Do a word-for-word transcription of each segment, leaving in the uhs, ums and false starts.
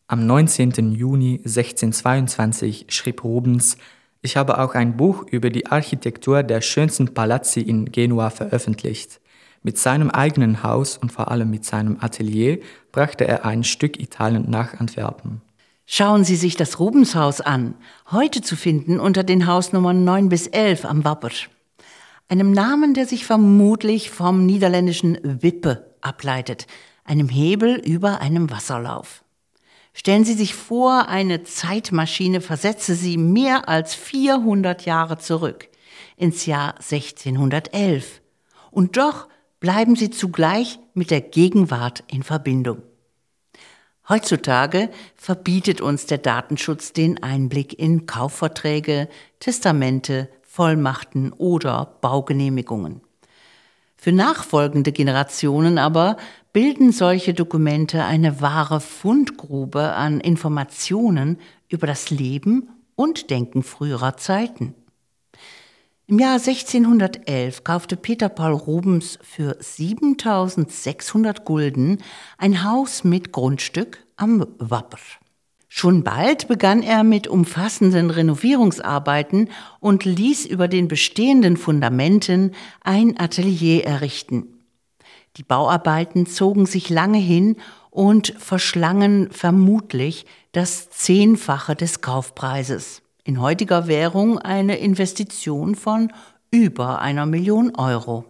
Am neunzehnten Juni sechzehnhundertzweiundzwanzig schrieb Rubens: Ich habe auch ein Buch über die Architektur der schönsten Palazzi in Genua veröffentlicht. Mit seinem eigenen Haus und vor allem mit seinem Atelier brachte er ein Stück Italien nach Antwerpen. Schauen Sie sich das Rubenshaus an, heute zu finden unter den Hausnummern neun bis elf am Wapper. Einem Namen, der sich vermutlich vom niederländischen Wippe ableitet, einem Hebel über einem Wasserlauf. Stellen Sie sich vor, eine Zeitmaschine versetze Sie mehr als vierhundert Jahre zurück, ins Jahr sechzehnhundertelf. Und doch bleiben Sie zugleich mit der Gegenwart in Verbindung. Heutzutage verbietet uns der Datenschutz den Einblick in Kaufverträge, Testamente, Vollmachten oder Baugenehmigungen. Für nachfolgende Generationen aber bilden solche Dokumente eine wahre Fundgrube an Informationen über das Leben und Denken früherer Zeiten. Im Jahr sechzehnhundertelf kaufte Peter Paul Rubens für siebentausendsechshundert Gulden ein Haus mit Grundstück am Wapper. Schon bald begann er mit umfassenden Renovierungsarbeiten und ließ über den bestehenden Fundamenten ein Atelier errichten. Die Bauarbeiten zogen sich lange hin und verschlangen vermutlich das Zehnfache des Kaufpreises. In heutiger Währung eine Investition von über einer Million Euro.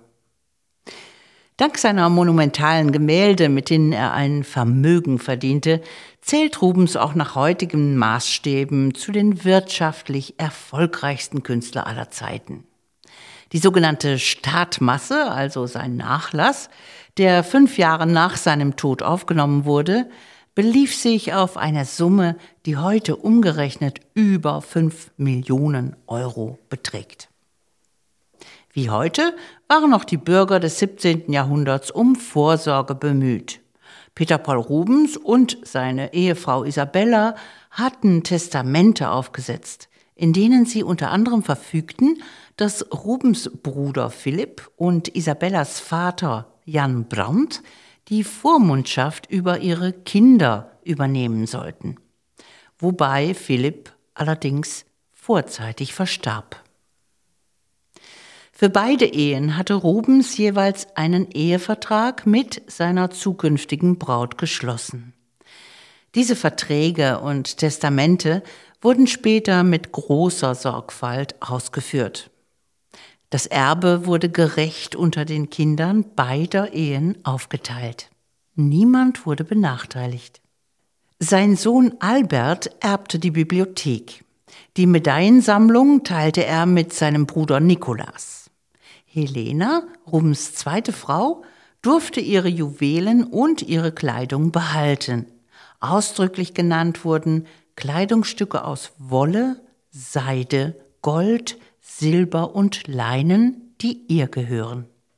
Dank seiner monumentalen Gemälde, mit denen er ein Vermögen verdiente, zählt Rubens auch nach heutigen Maßstäben zu den wirtschaftlich erfolgreichsten Künstlern aller Zeiten. Die sogenannte Startmasse, also sein Nachlass, der fünf Jahre nach seinem Tod aufgenommen wurde, belief sich auf eine Summe, die heute umgerechnet über fünf Millionen Euro beträgt. Wie heute waren auch die Bürger des siebzehnten Jahrhunderts um Vorsorge bemüht. Peter Paul Rubens und seine Ehefrau Isabella hatten Testamente aufgesetzt, in denen sie unter anderem verfügten, dass Rubens Bruder Philipp und Isabellas Vater Jan Brandt die Vormundschaft über ihre Kinder übernehmen sollten, wobei Philipp allerdings vorzeitig verstarb. Für beide Ehen hatte Rubens jeweils einen Ehevertrag mit seiner zukünftigen Braut geschlossen. Diese Verträge und Testamente wurden später mit großer Sorgfalt ausgeführt. Das Erbe wurde gerecht unter den Kindern beider Ehen aufgeteilt. Niemand wurde benachteiligt. Sein Sohn Albert erbte die Bibliothek. Die Medaillensammlung teilte er mit seinem Bruder Nikolaus. Helena, Rubens zweite Frau, durfte ihre Juwelen und ihre Kleidung behalten. Ausdrücklich genannt wurden Kleidungsstücke aus Wolle, Seide, Gold, Silber und Leinen, die ihr gehören.